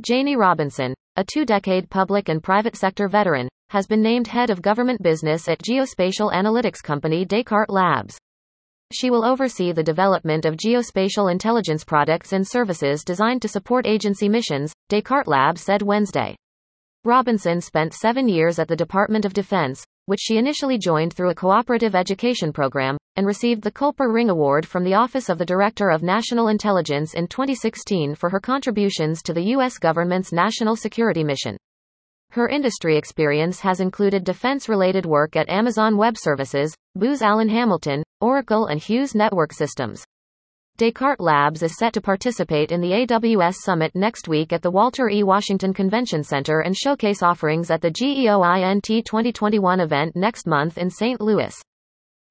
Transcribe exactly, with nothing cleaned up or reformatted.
Janie Robinson, a two-decade public and private sector veteran, has been named head of government business at geospatial analytics company Descartes Labs. She will oversee the development of geospatial intelligence products and services designed to support agency missions, Descartes Labs said Wednesday. Robinson spent seven years at the Department of Defense, which she initially joined through a cooperative education program, and received the Culper Ring Award from the Office of the Director of National Intelligence in twenty sixteen for her contributions to the U S government's national security mission. Her industry experience has included defense-related work at Amazon Web Services, Booz Allen Hamilton, Oracle and Hughes Network Systems. Descartes Labs is set to participate in the A W S Summit next week at the Walter E. Washington Convention Center and showcase offerings at the GEOINT twenty twenty-one event next month in Saint Louis.